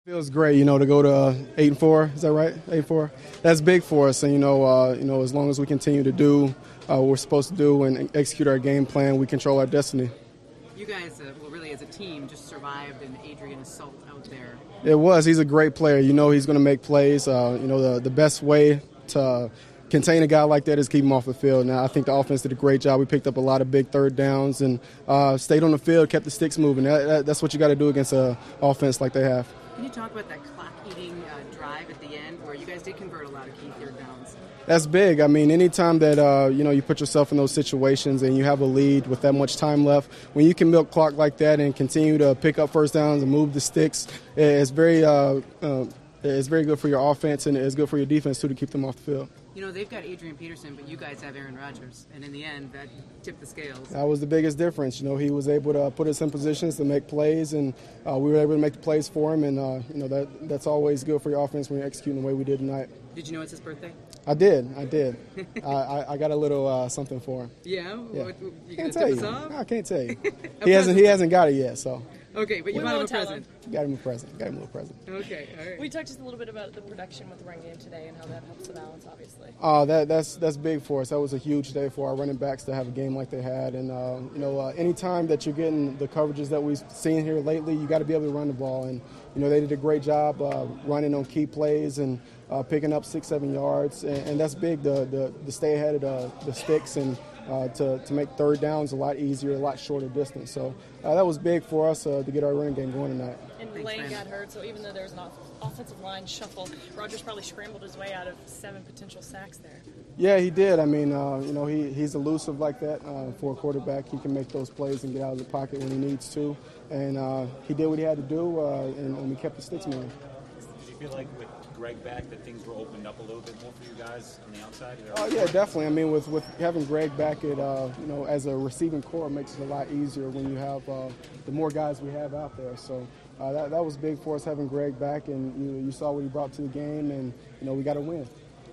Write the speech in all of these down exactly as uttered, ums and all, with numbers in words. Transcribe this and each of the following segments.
Feels great, you know, to go to uh, eight and four. Is that right? Eight and four. That's big for us, and you know, uh, you know, as long as we continue to do uh, what we're supposed to do and execute our game plan, we control our destiny. You guys, uh, well, really, as a team, just survived an Adrian assault out there. It was. He's a great player. You know, he's going to make plays. Uh, you know, the the best way to contain a guy like that is keep him off the field. Now, I think the offense did a great job. We picked up a lot of big third downs and uh, stayed on the field, kept the sticks moving. That, that, that's what you got to do against an offense like they have. Can you talk about that clock-eating uh, drive at the end where you guys did convert a lot of key third downs? That's big. I mean, anytime that uh, you know you put yourself in those situations and you have a lead with that much time left, when you can milk clock like that and continue to pick up first downs and move the sticks, it's very uh, uh, it's very good for your offense and it's good for your defense too to keep them off the field. You know, they've got Adrian Peterson, but you guys have Aaron Rodgers, and in the end, that tipped the scales. That was the biggest difference. You know, he was able to put us in positions to make plays, and uh, we were able to make the plays for him. And uh, you know that that's always good for your offense when you're executing the way we did tonight. Did you know it's his birthday? I did. I did. I, I, I got a little uh, something for him. Yeah. yeah. What, you can't gonna tell tip you. us off? No, I can't tell you. he hasn't. He hasn't got it yet. So. Okay, but you we bought him a tell present. Him. Got him a present. Got him a little present. Okay, all right. We talked just a little bit about the production with the run game today and how that helps the balance, obviously. Uh, that that's that's big for us. That was a huge day for our running backs to have a game like they had. And uh, you know, uh, anytime that you're getting the coverages that we've seen here lately, you got to be able to run the ball. And you know, they did a great job uh, running on key plays and uh, picking up six, seven yards. And, and that's big. The the the stay ahead of the, the sticks and. Uh, to, to make third downs a lot easier, a lot shorter distance. So uh, that was big for us uh, to get our running game going tonight. And Lane got hurt, so even though there was an off- offensive line shuffle, Rodgers probably scrambled his way out of seven potential sacks there. Yeah, he did. I mean, uh, you know, he, he's elusive like that uh, for a quarterback. He can make those plays and get out of the pocket when he needs to. And uh, he did what he had to do, uh, and, and we kept the sticks moving. Did you feel like with Greg back that things were opened up a little bit more for you guys on the outside? Oh yeah, definitely. I mean, with, with having Greg back, it uh, you know, as a receiving core, makes it a lot easier when you have uh, the more guys we have out there. So uh, that that was big for us having Greg back, and you know, you saw what he brought to the game, and you know, we got to win. What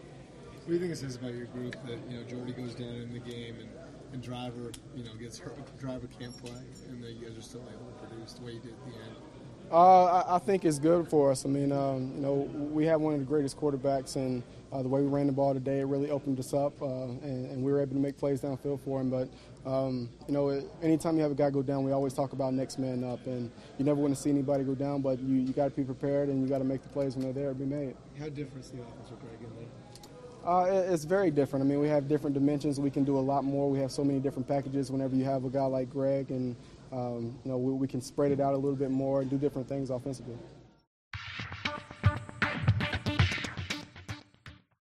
do you think it says about your group that you know Jordy goes down in the game and, and Driver you know gets hurt, Driver can't play, and that you guys are still able to produce the way you did at the end? Uh, I, I think it's good for us. I mean, um, you know, we have one of the greatest quarterbacks, and uh, the way we ran the ball today, it really opened us up, uh, and, and we were able to make plays downfield for him. But, um, you know, it, anytime you have a guy go down, we always talk about next man up, and you never want to see anybody go down, but you, you got to be prepared, and you got to make the plays when they're there to be made. How different is the offense with Greg in there? Uh, it, it's very different. I mean, we have different dimensions. We can do a lot more. We have so many different packages whenever you have a guy like Greg, and Um, you know, we, we can spread it out a little bit more and do different things offensively.